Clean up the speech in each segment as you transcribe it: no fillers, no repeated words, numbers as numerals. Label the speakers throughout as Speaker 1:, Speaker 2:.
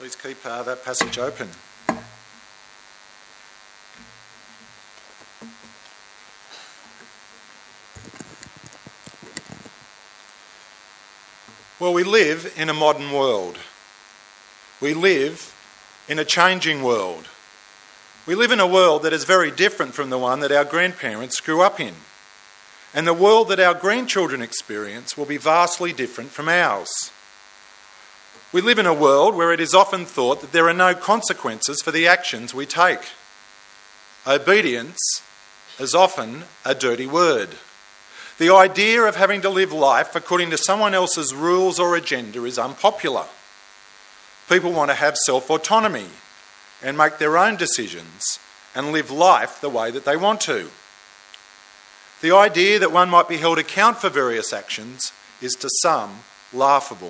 Speaker 1: Please keep that passage open. Well, we live in a modern world. We live in a changing world. We live in a world that is very different from the one that our grandparents grew up in. And the world that our grandchildren experience will be vastly different from ours. We live in a world where it is often thought that there are no consequences for the actions we take. Obedience is often a dirty word. The idea of having to live life according to someone else's rules or agenda is unpopular. People want to have self-autonomy and make their own decisions and live life the way that they want to. The idea that one might be held account for various actions is to some laughable.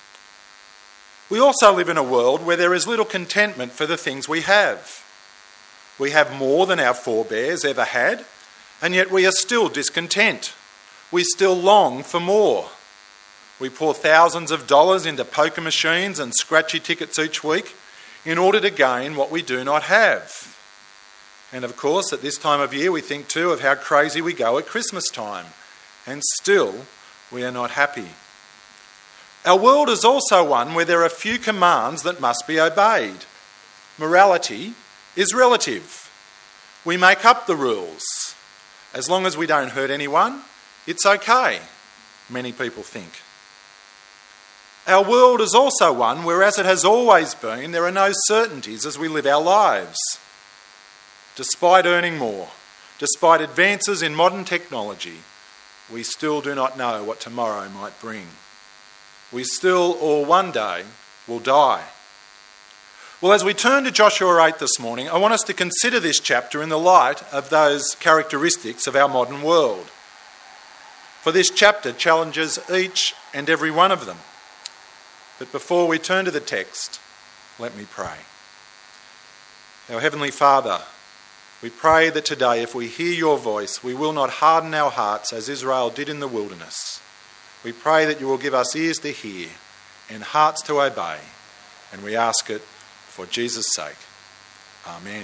Speaker 1: We also live in a world where there is little contentment for the things we have. We have more than our forebears ever had, and yet we are still discontent. We still long for more. We pour thousands of dollars into poker machines and scratchy tickets each week in order to gain what we do not have. And of course, at this time of year, we think too of how crazy we go at Christmas time. And still, we are not happy. Our world is also one where there are few commands that must be obeyed. Morality is relative. We make up the rules. As long as we don't hurt anyone, it's okay, many people think. Our world is also one where, as it has always been, there are no certainties as we live our lives. Despite earning more, despite advances in modern technology, we still do not know what tomorrow might bring. We still, or one day, will die. Well, as we turn to Joshua 8 this morning, I want us to consider this chapter in the light of those characteristics of our modern world. For this chapter challenges each and every one of them. But before we turn to the text, let me pray. Our Heavenly Father, we pray that today, if we hear your voice, we will not harden our hearts as Israel did in the wilderness. We pray that you will give us ears to hear and hearts to obey. And we ask it for Jesus' sake. Amen.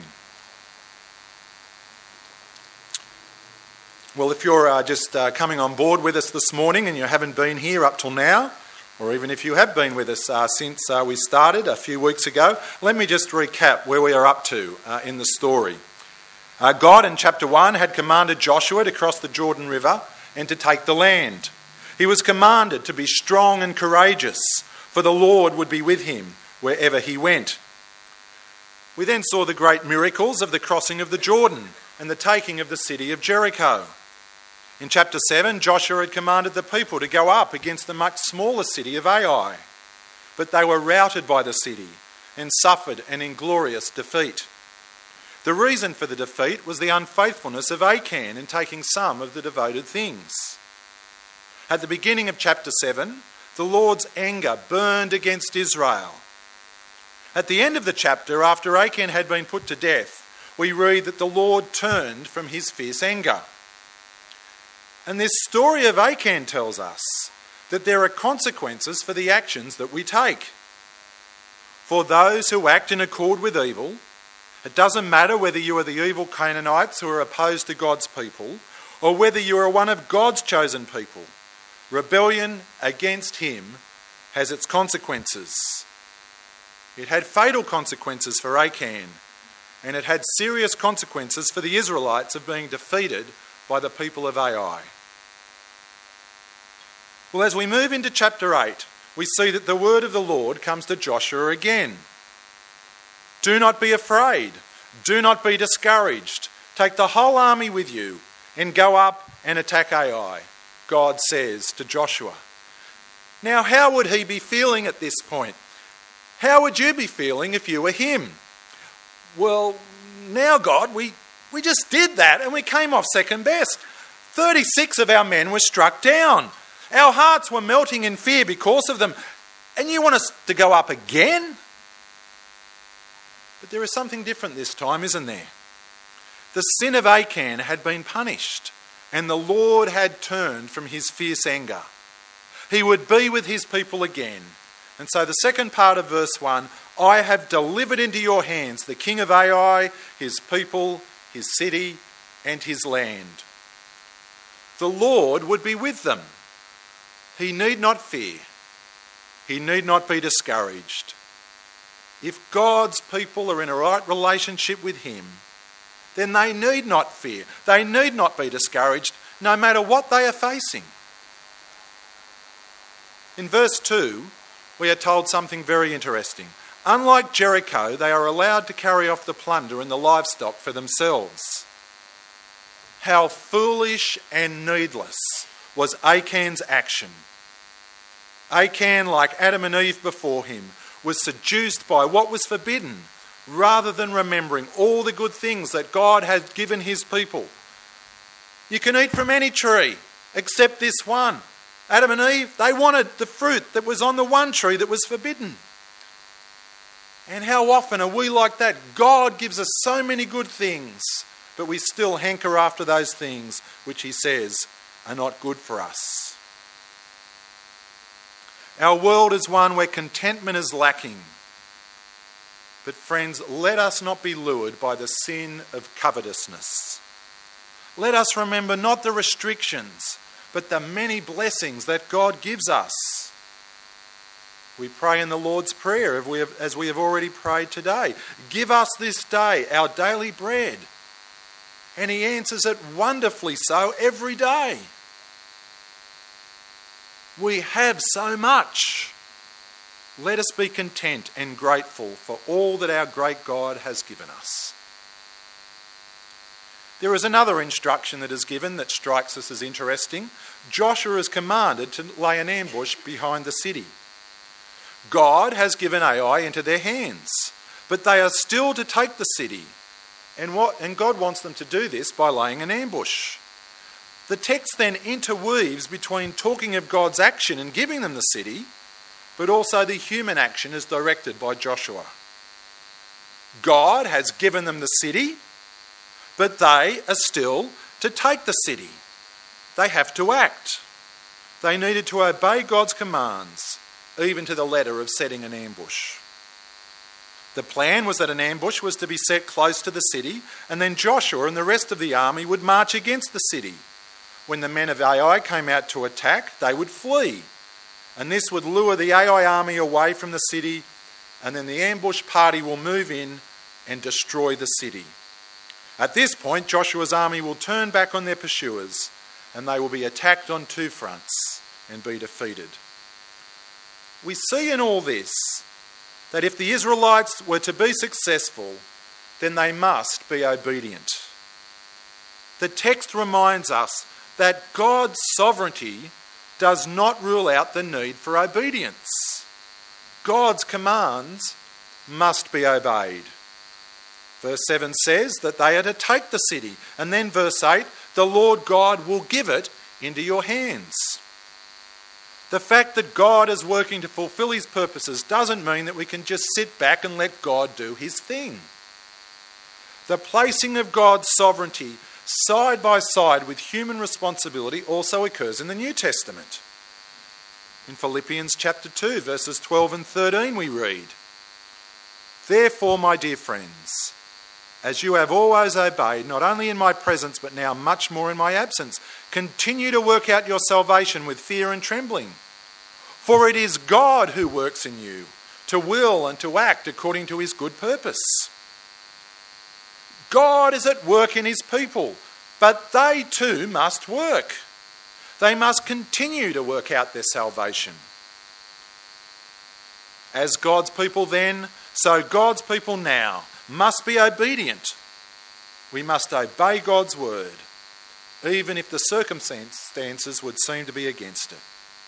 Speaker 1: Well, if you're just coming on board with us this morning and you haven't been here up till now, or even if you have been with us since we started a few weeks ago, let me just recap where we are up to in the story. God in chapter 1 had commanded Joshua to cross the Jordan River and to take the land. He was commanded to be strong and courageous, for the Lord would be with him wherever he went. We then saw the great miracles of the crossing of the Jordan and the taking of the city of Jericho. In chapter 7, Joshua had commanded the people to go up against the much smaller city of Ai, but they were routed by the city and suffered an inglorious defeat. The reason for the defeat was the unfaithfulness of Achan in taking some of the devoted things. At the beginning of chapter 7, the Lord's anger burned against Israel. At the end of the chapter, after Achan had been put to death, we read that the Lord turned from his fierce anger. And this story of Achan tells us that there are consequences for the actions that we take. For those who act in accord with evil, it doesn't matter whether you are the evil Canaanites who are opposed to God's people, or whether you are one of God's chosen people. Rebellion against him has its consequences. It had fatal consequences for Achan, and it had serious consequences for the Israelites of being defeated by the people of Ai. Well, as we move into chapter 8, we see that the word of the Lord comes to Joshua again. Do not be afraid. Do not be discouraged. Take the whole army with you and go up and attack Ai, God says to Joshua. Now, how would he be feeling at this point? How would you be feeling if you were him? Well, now God, we just did that and we came off second best. 36 of our men were struck down. Our hearts were melting in fear because of them. And you want us to go up again? But there is something different this time, isn't there? The sin of Achan had been punished, and the Lord had turned from his fierce anger. He would be with his people again, And so the second part of verse 1, I have delivered into your hands the king of Ai, his people, his city, and his land. The Lord would be with them. He need not fear. He need not be discouraged. If God's people are in a right relationship with him, then they need not fear. They need not be discouraged, no matter what they are facing. In verse 2, we are told something very interesting. Unlike Jericho, they are allowed to carry off the plunder and the livestock for themselves. How foolish and needless was Achan's action. Achan, like Adam and Eve before him, was seduced by what was forbidden, rather than remembering all the good things that God had given his people. You can eat from any tree except this one. Adam and Eve, they wanted the fruit that was on the one tree that was forbidden. And how often are we like that? God gives us so many good things, but we still hanker after those things which he says are not good for us. Our world is one where contentment is lacking. But friends, let us not be lured by the sin of covetousness. Let us remember not the restrictions, but the many blessings that God gives us. We pray in the Lord's Prayer as we have already prayed today. Give us this day our daily bread. And he answers it wonderfully so every day. We have so much. Let us be content and grateful for all that our great God has given us. There is another instruction that is given that strikes us as interesting. Joshua is commanded to lay an ambush behind the city. God has given Ai into their hands, but they are still to take the city. And God wants them to do this by laying an ambush. The text then interweaves between talking of God's action in giving them the city, but also the human action as directed by Joshua. God has given them the city, but they are still to take the city. They have to act. They needed to obey God's commands, even to the letter of setting an ambush. The plan was that an ambush was to be set close to the city, and then Joshua and the rest of the army would march against the city. When the men of Ai came out to attack, they would flee. And this would lure the Ai army away from the city, and then the ambush party will move in and destroy the city. At this point, Joshua's army will turn back on their pursuers, and they will be attacked on two fronts and be defeated. We see in all this that if the Israelites were to be successful, then they must be obedient. The text reminds us that God's sovereignty does not rule out the need for obedience. God's commands must be obeyed. Verse 7 says that they are to take the city, and then verse 8, the Lord God will give it into your hands. The fact that God is working to fulfill his purposes doesn't mean that we can just sit back and let God do his thing. The placing of God's sovereignty side by side with human responsibility also occurs in the New Testament. In Philippians chapter 2, verses 12 and 13 we read, Therefore, my dear friends, as you have always obeyed, not only in my presence but now much more in my absence, continue to work out your salvation with fear and trembling. For it is God who works in you to will and to act according to his good purpose. God is at work in his people, but they too must work. They must continue to work out their salvation. As God's people then, so God's people now must be obedient. We must obey God's word, even if the circumstances would seem to be against it.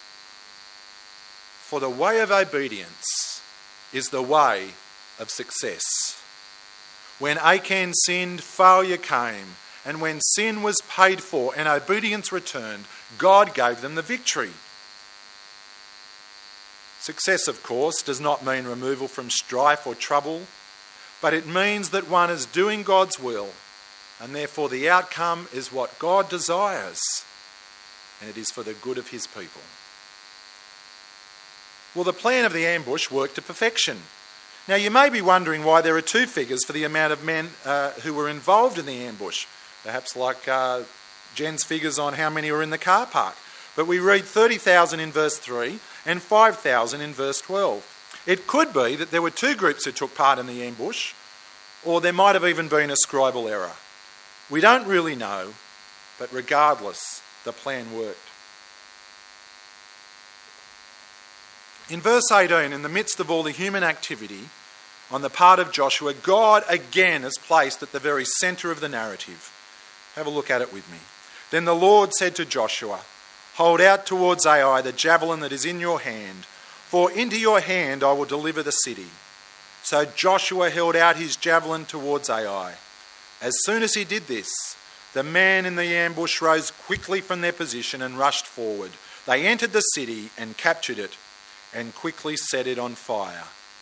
Speaker 1: For the way of obedience is the way of success. When Achan sinned, failure came, and when sin was paid for and obedience returned, God gave them the victory. Success, of course, does not mean removal from strife or trouble, but it means that one is doing God's will, and therefore the outcome is what God desires, and it is for the good of his people. Well, the plan of the ambush worked to perfection. Now, you may be wondering why there are two figures for the amount of men who were involved in the ambush, perhaps like Jen's figures on how many were in the car park. But we read 30,000 in verse 3 and 5,000 in verse 12. It could be that there were two groups who took part in the ambush, or there might have even been a scribal error. We don't really know, but regardless, the plan worked. In verse 18, in the midst of all the human activity on the part of Joshua, God again is placed at the very centre of the narrative. Have a look at it with me. Then the Lord said to Joshua, "Hold out towards Ai the javelin that is in your hand, for into your hand I will deliver the city." So Joshua held out his javelin towards Ai. As soon as he did this, the men in the ambush rose quickly from their position and rushed forward. They entered the city and captured it, and quickly set it on fire.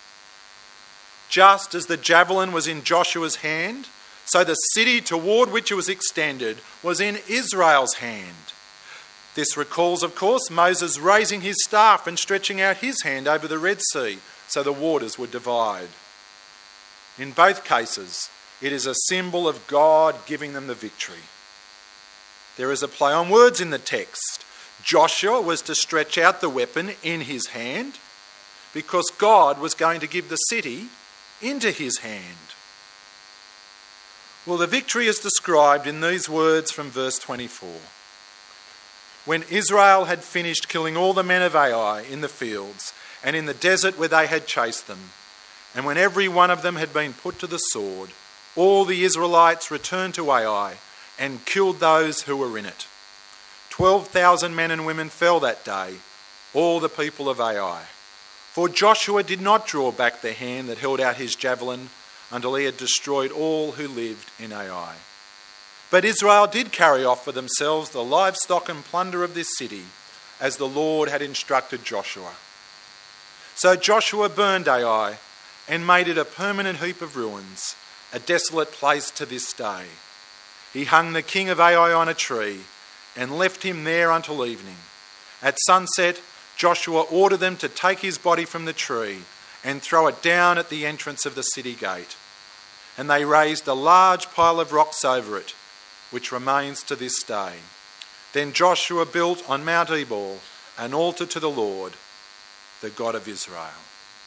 Speaker 1: Just as the javelin was in Joshua's hand, so the city toward which it was extended was in Israel's hand. This recalls, of course, Moses raising his staff and stretching out his hand over the Red Sea so the waters would divide. In both cases, it is a symbol of God giving them the victory. There is a play on words in the text. Joshua was to stretch out the weapon in his hand because God was going to give the city into his hand. Well, the victory is described in these words from verse 24. When Israel had finished killing all the men of Ai in the fields and in the desert where they had chased them, and when every one of them had been put to the sword, all the Israelites returned to Ai and killed those who were in it. 12,000 men and women fell that day, all the people of Ai. For Joshua did not draw back the hand that held out his javelin until he had destroyed all who lived in Ai. But Israel did carry off for themselves the livestock and plunder of this city, as the Lord had instructed Joshua. So Joshua burned Ai and made it a permanent heap of ruins, a desolate place to this day. He hung the king of Ai on a tree and left him there until evening. At sunset, Joshua ordered them to take his body from the tree and throw it down at the entrance of the city gate. And they raised a large pile of rocks over it, which remains to this day. Then Joshua built on Mount Ebal an altar to the Lord, the God of Israel.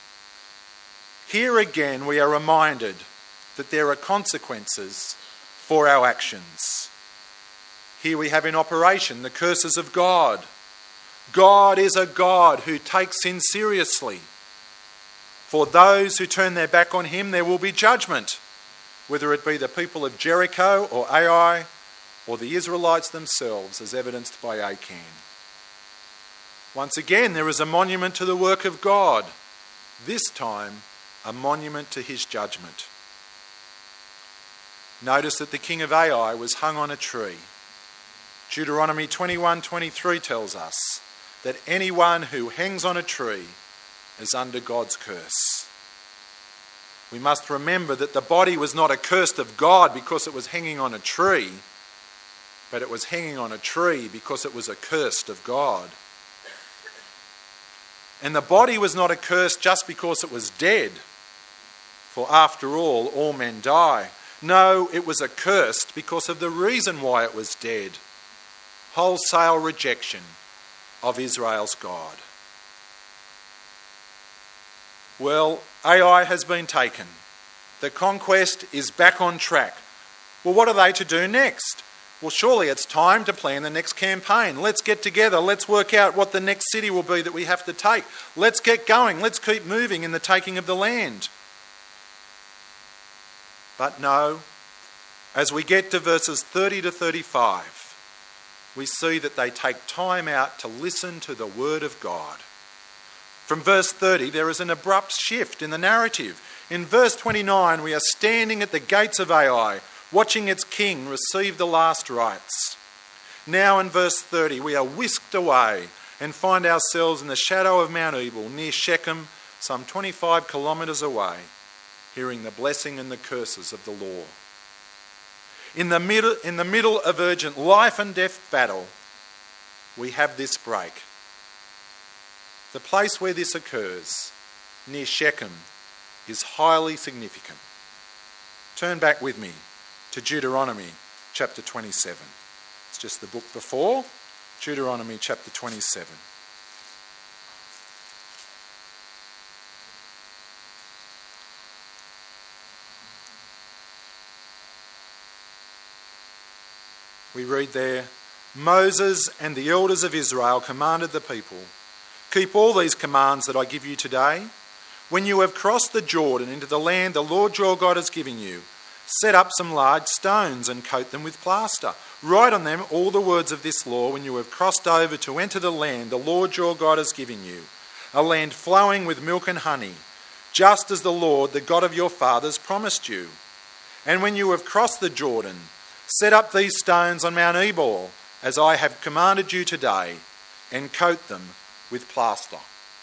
Speaker 1: Here again we are reminded that there are consequences for our actions. Here we have in operation the curses of God. God is a God who takes sin seriously. For those who turn their back on him, there will be judgment, whether it be the people of Jericho or Ai or the Israelites themselves, as evidenced by Achan. Once again, there is a monument to the work of God, this time a monument to his judgment. Notice that the king of Ai was hung on a tree. Deuteronomy 21:23 tells us that anyone who hangs on a tree is under God's curse. We must remember that the body was not accursed of God because it was hanging on a tree, but it was hanging on a tree because it was accursed of God. And the body was not accursed just because it was dead, for after all men die. No, it was accursed because of the reason why it was dead: wholesale rejection of Israel's God. Well, Ai has been taken. The conquest is back on track. Well, what are they to do next? Well, surely it's time to plan the next campaign. Let's get together. Let's work out what the next city will be that we have to take. Let's get going. Let's keep moving in the taking of the land. But no, as we get to verses 30 to 35, we see that they take time out to listen to the word of God. From verse 30, there is an abrupt shift in the narrative. In verse 29, we are standing at the gates of Ai, watching its king receive the last rites. Now in verse 30, we are whisked away and find ourselves in the shadow of Mount Ebal, near Shechem, some 25 kilometres away, hearing the blessing and the curses of the law. In the middle of urgent life and death battle, we have this break. the place where this occurs, near Shechem, is highly significant. Turn back with me to Deuteronomy chapter 27. It's just the book before, Deuteronomy chapter 27. We read there, Moses and the elders of Israel commanded the people, keep all these commands that I give you today. When you have crossed the Jordan into the land the Lord your God has given you, set up some large stones and coat them with plaster. Write on them all the words of this law when you have crossed over to enter the land the Lord your God has given you, a land flowing with milk and honey, just as the Lord, the God of your fathers, promised you. And when you have crossed the Jordan, set up these stones on Mount Ebal, as I have commanded you today, and coat them with plaster.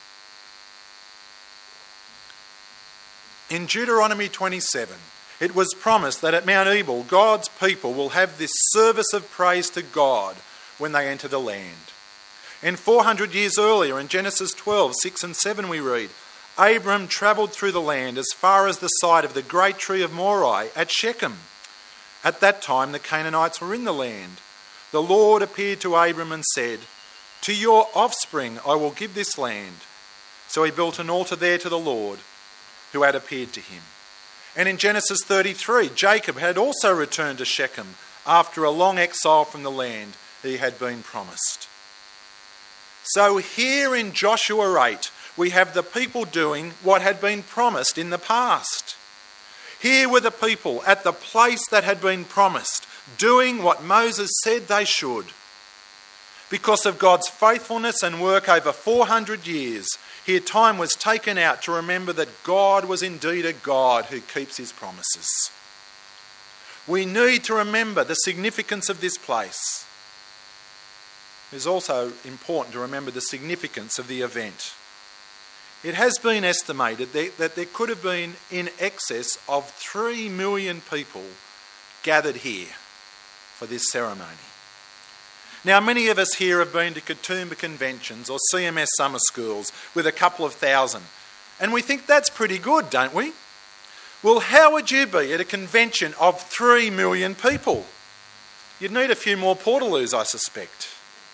Speaker 1: In Deuteronomy 27, it was promised that at Mount Ebal, God's people will have this service of praise to God when they enter the land. And 400 years earlier, in Genesis 12, 6 and 7, we read, Abram travelled through the land as far as the site of the great tree of Moreh at Shechem. At that time, the Canaanites were in the land. The Lord appeared to Abram and said, to your offspring I will give this land. So he built an altar there to the Lord, who had appeared to him. And in Genesis 33, Jacob had also returned to Shechem after a long exile from the land he had been promised. So here in Joshua 8, we have the people doing what had been promised in the past. Here were the people at the place that had been promised, doing what Moses said they should. Because of God's faithfulness and work over 400 years, here time was taken out to remember that God was indeed a God who keeps his promises. We need to remember the significance of this place. It is also important to remember the significance of the event. It has been estimated that there could have been in excess of 3 million people gathered here for this ceremony. Now, many of us here have been to Katoomba conventions or CMS summer schools with a couple of thousand, and we think that's pretty good, don't we? Well, how would you be at a convention of 3 million people? You'd need a few more portaloos, I suspect.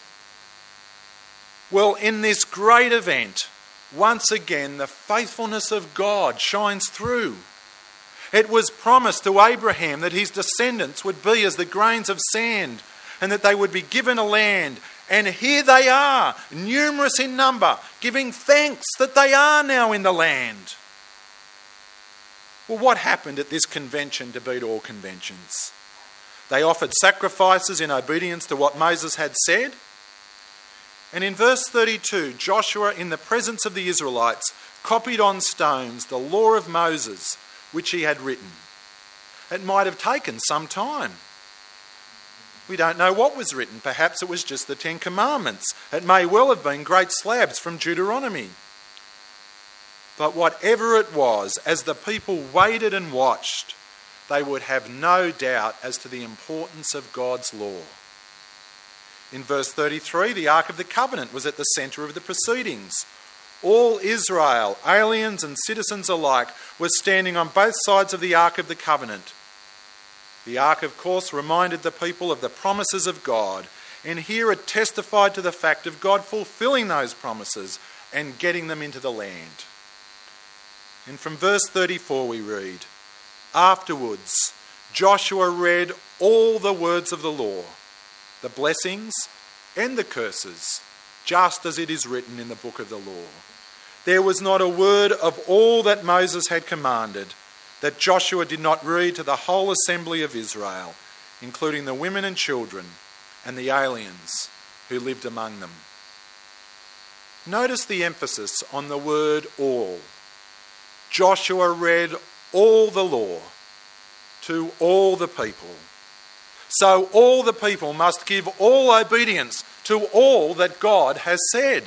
Speaker 1: Well, in this great event, once again, the faithfulness of God shines through. It was promised to Abraham that his descendants would be as the grains of sand and that they would be given a land. And here they are, numerous in number, giving thanks that they are now in the land. Well, what happened at this convention to beat all conventions? They offered sacrifices in obedience to what Moses had said. And in verse 32, Joshua, in the presence of the Israelites, copied on stones the law of Moses, which he had written. It might have taken some time. We don't know what was written. Perhaps it was just the 10 Commandments. It may well have been great slabs from Deuteronomy. But whatever it was, as the people waited and watched, they would have no doubt as to the importance of God's law. In verse 33, the Ark of the Covenant was at the centre of the proceedings. All Israel, aliens and citizens alike, were standing on both sides of the Ark of the Covenant. The Ark, of course, reminded the people of the promises of God, and here it testified to the fact of God fulfilling those promises and getting them into the land. And from verse 34 we read, afterwards Joshua read all the words of the law, the blessings and the curses, just as it is written in the book of the law. There was not a word of all that Moses had commanded that Joshua did not read to the whole assembly of Israel, including the women and children and the aliens who lived among them. Notice the emphasis on the word all. Joshua read all the law to all the people. So all the people must give all obedience to all that God has said.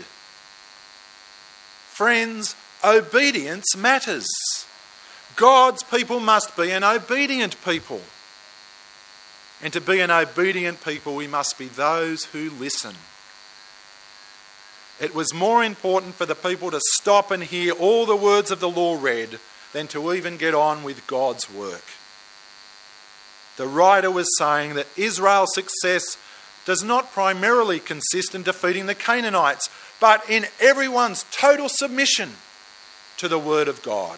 Speaker 1: Friends, obedience matters. God's people must be an obedient people. And to be an obedient people, we must be those who listen. It was more important for the people to stop and hear all the words of the law read than to even get on with God's work. The writer was saying that Israel's success does not primarily consist in defeating the Canaanites, but in everyone's total submission to the word of God.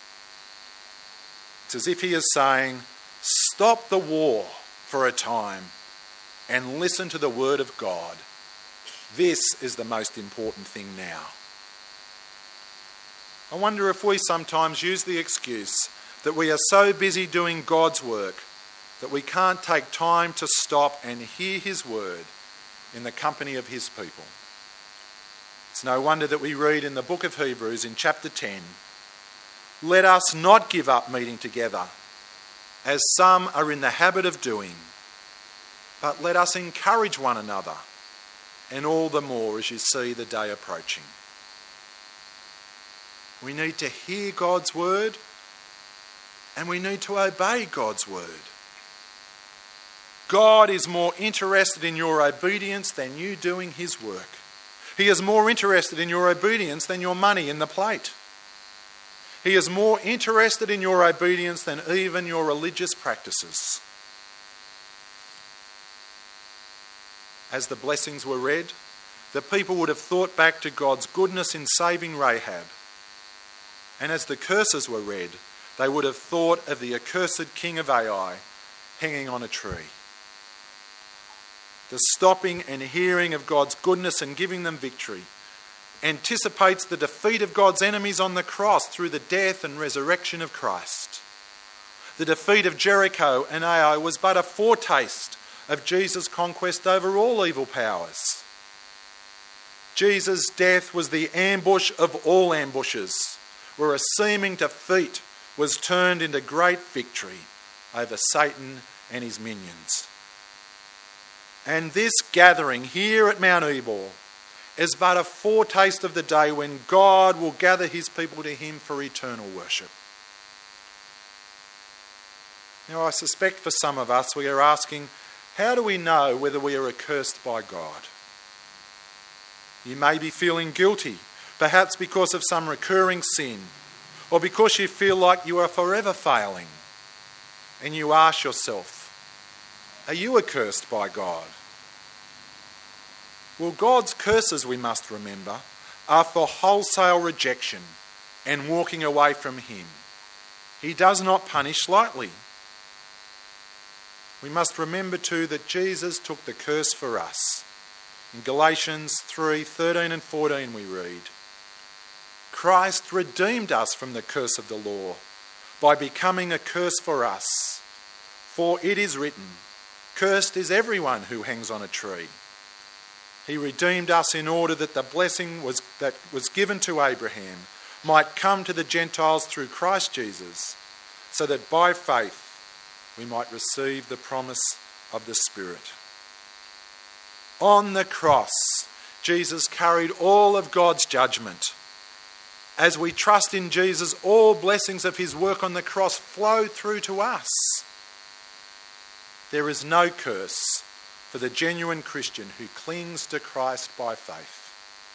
Speaker 1: It's as if he is saying, stop the war for a time and listen to the word of God. This is the most important thing now. I wonder if we sometimes use the excuse that we are so busy doing God's work that we can't take time to stop and hear his word in the company of his people. It's no wonder that we read in the book of Hebrews in chapter 10, "Let us not give up meeting together, as some are in the habit of doing, but let us encourage one another, and all the more as you see the day approaching." We need to hear God's word, and we need to obey God's word. God is more interested in your obedience than you doing his work. He is more interested in your obedience than your money in the plate. He is more interested in your obedience than even your religious practices. As the blessings were read, the people would have thought back to God's goodness in saving Rahab. And as the curses were read, they would have thought of the accursed king of Ai hanging on a tree. The stopping and hearing of God's goodness and giving them victory anticipates the defeat of God's enemies on the cross through the death and resurrection of Christ. The defeat of Jericho and Ai was but a foretaste of Jesus' conquest over all evil powers. Jesus' death was the ambush of all ambushes, where a seeming defeat was turned into great victory over Satan and his minions. And this gathering here at Mount Ebal is but a foretaste of the day when God will gather his people to him for eternal worship. Now, I suspect for some of us we are asking, how do we know whether we are accursed by God? You may be feeling guilty, perhaps because of some recurring sin, or because you feel like you are forever failing. And you ask yourself, are you accursed by God? Well, God's curses, we must remember, are for wholesale rejection and walking away from him. He does not punish lightly. We must remember too that Jesus took the curse for us. In Galatians 3:13 and 14 we read, "Christ redeemed us from the curse of the law by becoming a curse for us. For it is written, 'Cursed is everyone who hangs on a tree.' He redeemed us in order that the blessing that was given to Abraham might come to the Gentiles through Christ Jesus, so that by faith we might receive the promise of the Spirit." On the cross, Jesus carried all of God's judgment. As we trust in Jesus, all blessings of his work on the cross flow through to us. There is no curse for the genuine Christian who clings to Christ by faith.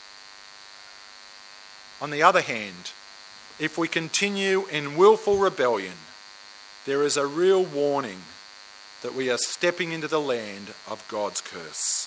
Speaker 1: On the other hand, if we continue in willful rebellion, there is a real warning that we are stepping into the land of God's curse.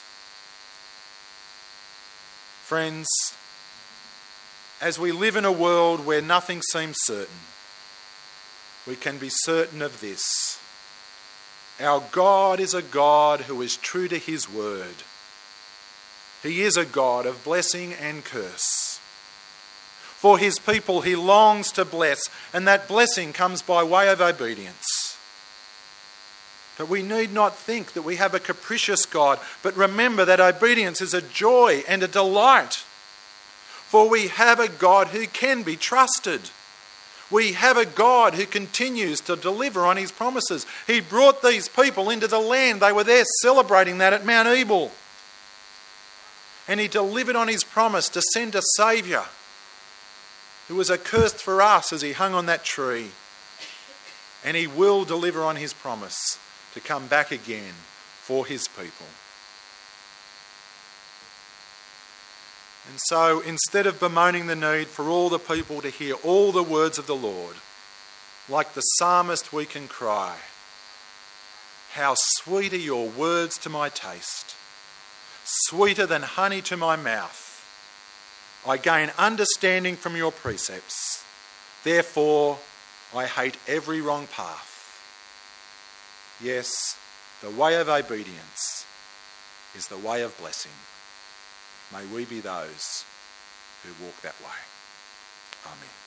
Speaker 1: Friends, as we live in a world where nothing seems certain, we can be certain of this. Our God is a God who is true to his word. He is a God of blessing and curse. For his people he longs to bless, and that blessing comes by way of obedience. But we need not think that we have a capricious God, but remember that obedience is a joy and a delight. For we have a God who can be trusted. We have a God who continues to deliver on his promises. He brought these people into the land. They were there celebrating that at Mount Ebal. And he delivered on his promise to send a Saviour who was accursed for us as he hung on that tree. And he will deliver on his promise to come back again for his people. And so instead of bemoaning the need for all the people to hear all the words of the Lord, like the psalmist we can cry, "How sweet are your words to my taste, sweeter than honey to my mouth. I gain understanding from your precepts. Therefore, I hate every wrong path." Yes, the way of obedience is the way of blessing. May we be those who walk that way. Amen.